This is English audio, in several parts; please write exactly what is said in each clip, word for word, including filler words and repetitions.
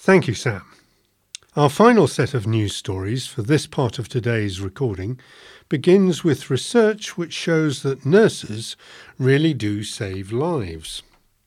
Thank you, Sam. Our final set of news stories for this part of today's recording begins with research which shows that nurses really do save lives.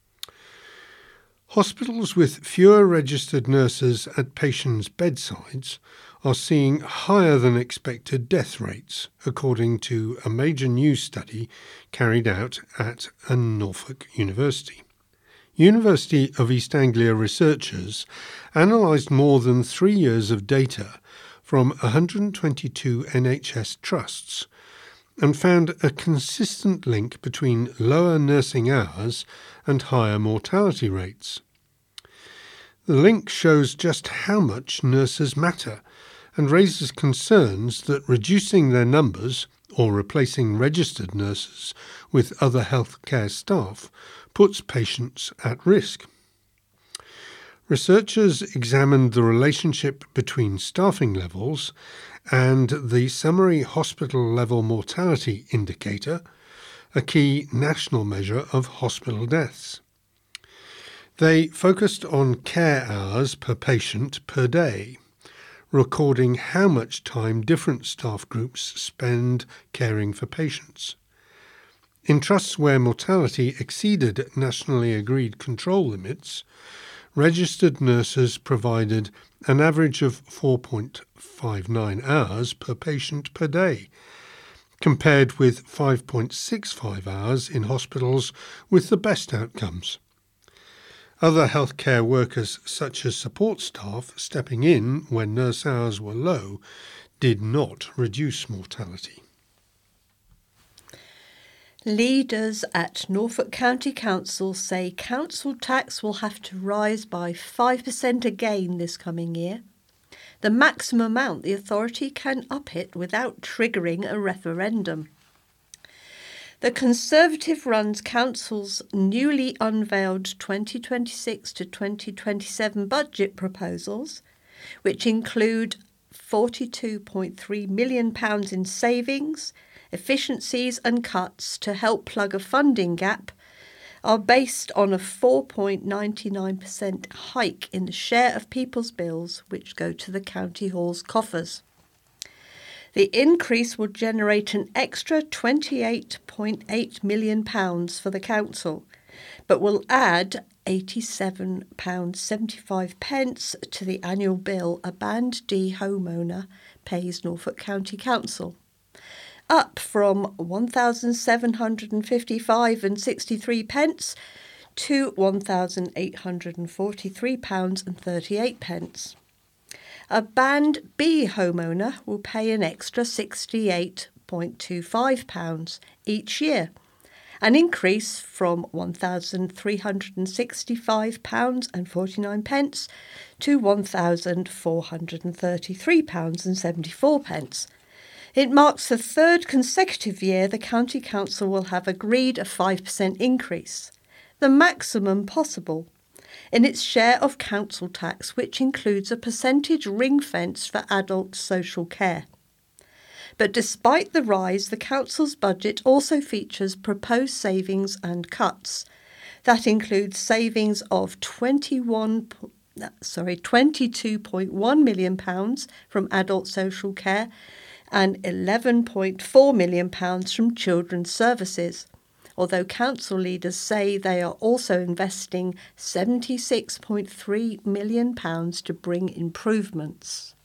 Hospitals with fewer registered nurses at patients' bedsides are seeing higher than expected death rates, according to a major news study carried out at Norfolk University. University of East Anglia researchers analysed more than three years of data from one hundred twenty-two N H S trusts and found a consistent link between lower nursing hours and higher mortality rates. The link shows just how much nurses matter and raises concerns that reducing their numbers or replacing registered nurses with other healthcare staff puts patients at risk. Researchers examined the relationship between staffing levels and the summary hospital-level mortality indicator, a key national measure of hospital deaths. They focused on care hours per patient per day, recording how much time different staff groups spend caring for patients. In trusts where mortality exceeded nationally agreed control limits, registered nurses provided an average of four point five nine hours per patient per day, compared with five point six five hours in hospitals with the best outcomes. Other healthcare workers, such as support staff stepping in when nurse hours were low, did not reduce mortality. Leaders at Norfolk County Council say council tax will have to rise by five percent again this coming year. The maximum amount the authority can up it without triggering a referendum. The Conservative-run council's newly unveiled twenty twenty-six to twenty twenty-seven budget proposals, which include forty-two point three million pounds in savings, efficiencies and cuts to help plug a funding gap, are based on a four point nine nine percent hike in the share of people's bills which go to the county hall's coffers. The increase will generate an extra twenty-eight point eight million pounds for the council, but will add eighty-seven pounds seventy-five to the annual bill a Band D homeowner pays Norfolk County Council, up from one thousand seven hundred fifty-five pounds sixty-three to one thousand eight hundred forty-three pounds thirty-eight. A Band B homeowner will pay an extra sixty-eight point two five pounds each year, an increase from one thousand three hundred sixty-five pounds forty-nine to one thousand four hundred thirty-three pounds seventy-four. It marks the third consecutive year the County Council will have agreed a five percent increase, the maximum possible, in its share of council tax, which includes a percentage ring-fence for adult social care. But despite the rise, the council's budget also features proposed savings and cuts. That includes savings of twenty-one, sorry, twenty-two point one million pounds from adult social care and eleven point four million pounds from children's services, although council leaders say they are also investing seventy-six point three million pounds to bring improvements.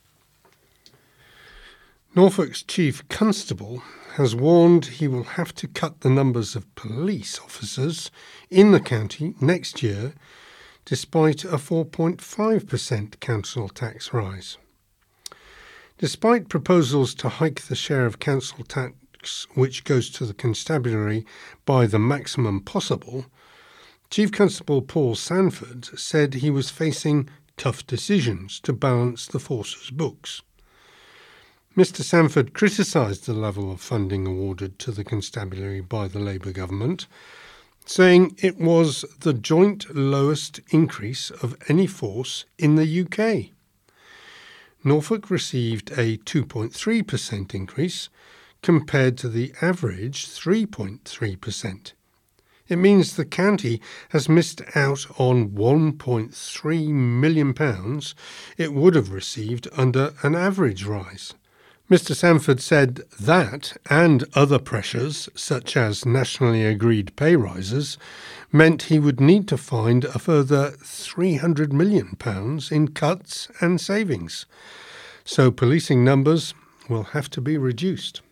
Norfolk's Chief Constable has warned he will have to cut the numbers of police officers in the county next year, despite a four point five percent council tax rise. Despite proposals to hike the share of council tax which goes to the constabulary by the maximum possible, Chief Constable Paul Sanford said he was facing tough decisions to balance the force's books. Mister Sanford criticised the level of funding awarded to the constabulary by the Labour government, saying it was the joint lowest increase of any force in the U K. Norfolk received a two point three percent increase compared to the average three point three percent. It means the county has missed out on one point three million pounds it would have received under an average rise. Mister Sanford said that, and other pressures, such as nationally agreed pay rises, meant he would need to find a further three hundred million pounds in cuts and savings. So policing numbers will have to be reduced.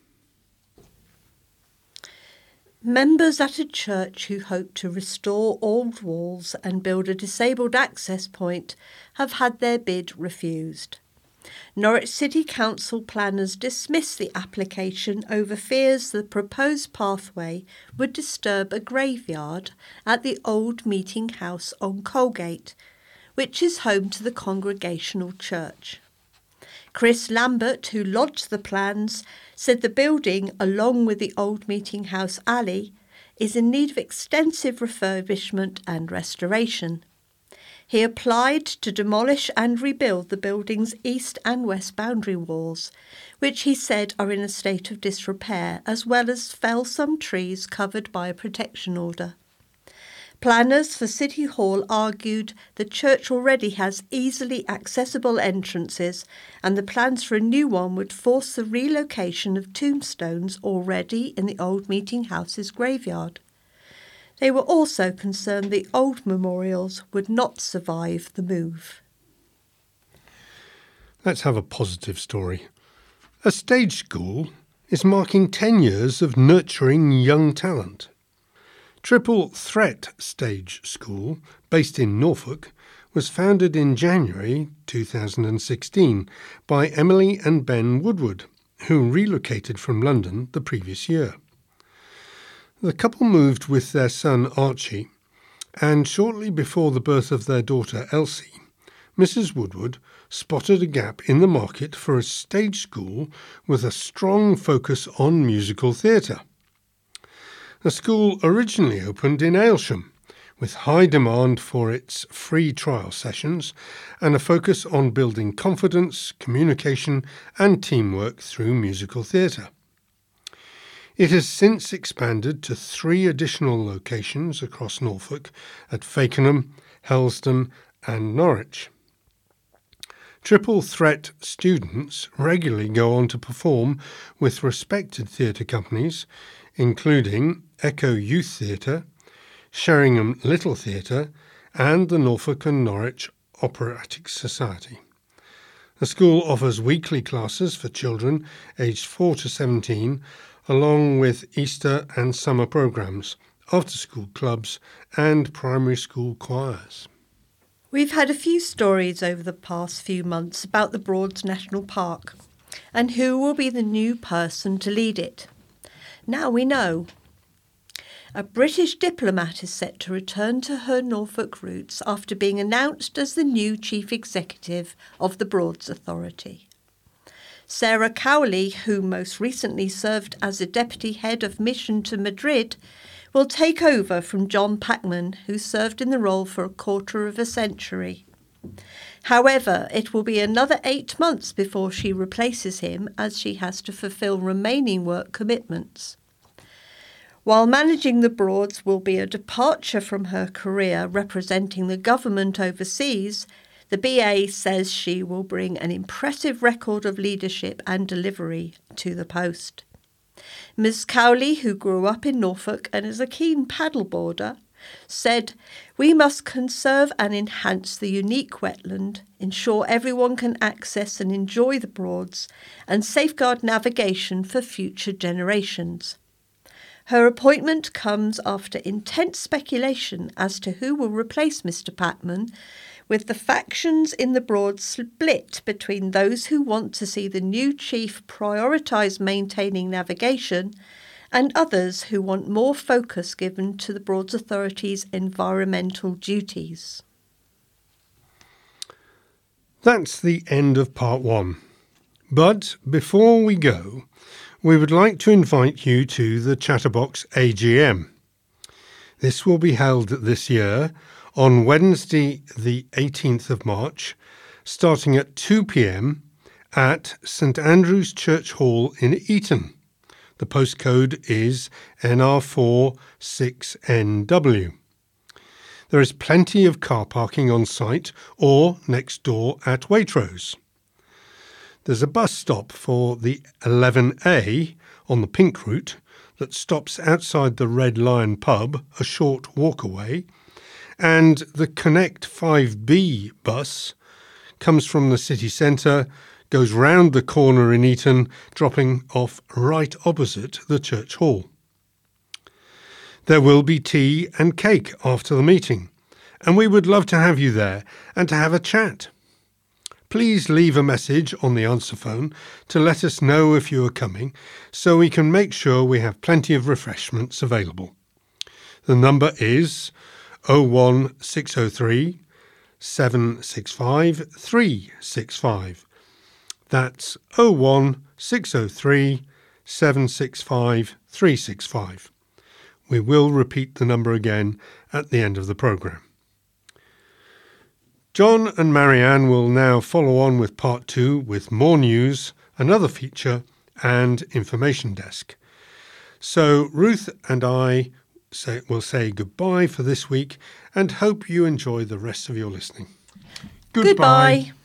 Members at a church who hope to restore old walls and build a disabled access point have had their bid refused. Norwich City Council planners dismissed the application over fears the proposed pathway would disturb a graveyard at the old meeting house on Colgate, which is home to the Congregational Church. Chris Lambert, who lodged the plans, said the building, along with the old meeting house alley, is in need of extensive refurbishment and restoration. He applied to demolish and rebuild the building's east and west boundary walls, which he said are in a state of disrepair, as well as fell some trees covered by a protection order. Planners for City Hall argued the church already has easily accessible entrances, and the plans for a new one would force the relocation of tombstones already in the old meeting house's graveyard. They were also concerned the old memorials would not survive the move. Let's have a positive story. A stage school is marking ten years of nurturing young talent. Triple Threat Stage School, based in Norfolk, was founded in January two thousand sixteen by Emily and Ben Woodward, who relocated from London the previous year. The couple moved with their son Archie, and shortly before the birth of their daughter Elsie, Missus Woodward spotted a gap in the market for a stage school with a strong focus on musical theatre. The school originally opened in Aylsham, with high demand for its free trial sessions and a focus on building confidence, communication and teamwork through musical theatre. It has since expanded to three additional locations across Norfolk at Fakenham, Helston and Norwich. Triple Threat students regularly go on to perform with respected theatre companies, including Echo Youth Theatre, Sheringham Little Theatre and the Norfolk and Norwich Operatic Society. The school offers weekly classes for children aged four to seventeen, along with Easter and summer programmes, after-school clubs and primary school choirs. We've had a few stories over the past few months about the Broads National Park and who will be the new person to lead it. Now we know. A British diplomat is set to return to her Norfolk roots after being announced as the new chief executive of the Broads Authority. Sarah Cowley, who most recently served as a deputy head of mission to Madrid, will take over from John Packman, who served in the role for a quarter of a century. However, it will be another eight months before she replaces him, as she has to fulfil remaining work commitments. While managing the Broads will be a departure from her career representing the government overseas, the B A says she will bring an impressive record of leadership and delivery to the post. Miz Cowley, who grew up in Norfolk and is a keen paddleboarder, said, "We must conserve and enhance the unique wetland, ensure everyone can access and enjoy the Broads, and safeguard navigation for future generations." Her appointment comes after intense speculation as to who will replace Mister Packman, with the factions in the Broads split between those who want to see the new chief prioritise maintaining navigation and others who want more focus given to the Broads Authority's environmental duties. That's the end of part one. But before we go, we would like to invite you to the Chatterbox A G M. This will be held this year on Wednesday the eighteenth of March, starting at two p m at St Andrew's Church Hall in Eton. The postcode is N R four six N W. There is plenty of car parking on site or next door at Waitrose. There's a bus stop for the eleven A on the Pink route that stops outside the Red Lion pub a short walk away, and the Connect five B bus comes from the city centre, goes round the corner in Eton, dropping off right opposite the church hall. There will be tea and cake after the meeting, and we would love to have you there and to have a chat. Please leave a message on the answer phone to let us know if you are coming, so we can make sure we have plenty of refreshments available. The number is oh one six oh three, seven six five, three six five. That's oh one six oh three, seven six five, three six five. We will repeat the number again at the end of the programme. John and Marianne will now follow on with part two with more news, another feature and information desk. So Ruth and I say, will say goodbye for this week and hope you enjoy the rest of your listening. Goodbye. Goodbye.